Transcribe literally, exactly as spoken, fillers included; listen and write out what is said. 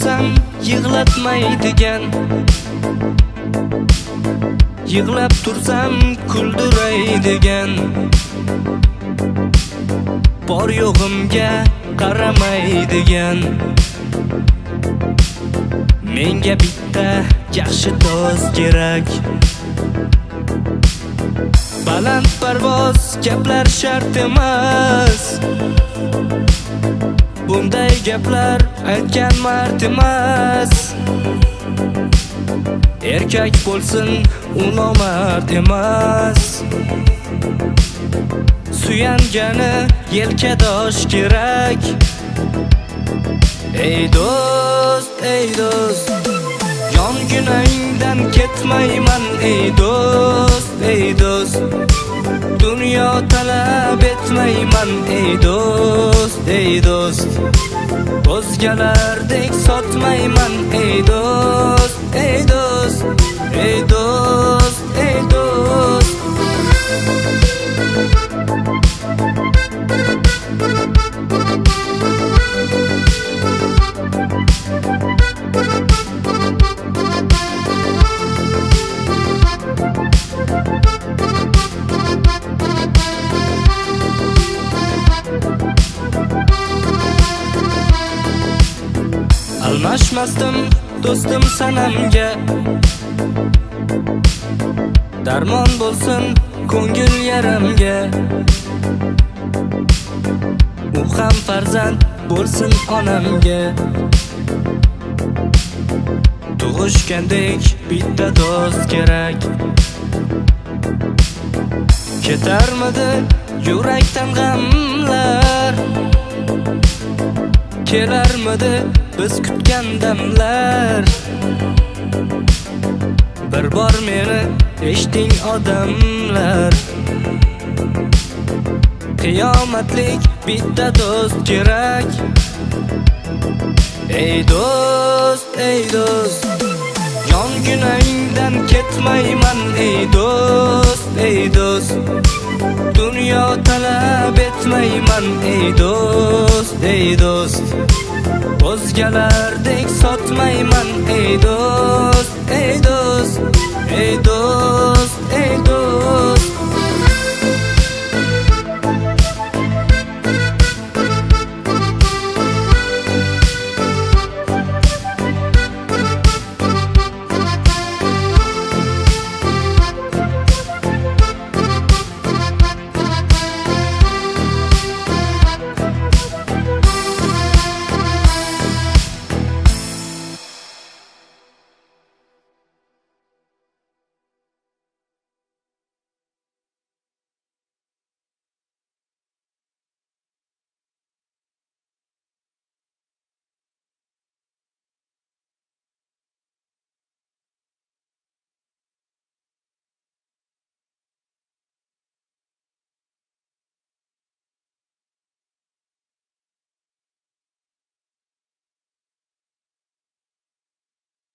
tursam yig'latmaydigan, yig'lab tursam kuldiraydigan, bor yo'g'imga qaramaydigan. Menga bitta yaxshi do'st kerak, baland parvoz gaplar shart emas. Bunday gaplar aytgan mard emas. Erkak bo'lsin, u nomard emas. Suyangani yelkadosh kerak. Ey do'st, ey do'st, yonginangdan ketmayman. Ey do'st, ey do'st, dunyo talab etmayman. Ey do'st, ey do'st, o'zgalardek sotmayman. Ey do'st, ey do'st, ey do'st, ey do'st. Almashmasdim do'stim sanamga, darmon bo'lsin ko'ngil yaramga. U ham farzand bo'lsin onamga. Tug'ishgandek bitta do'st kerak. Ketarmidi yurakdan g'amlar, kelarmidi biz kutgan damlar. Bir bor meni eshiting odamlar, qiyomatlik bitta do'st kerak. Ey do'st, ey do'st, yonginangdan ketmayman. Ey do'st, ey do'st, dunyo talab etmayman. Ey do'st, ey do'st, o'zgalardek sotmayman. Ey do'st, ey do'st, ey do'st.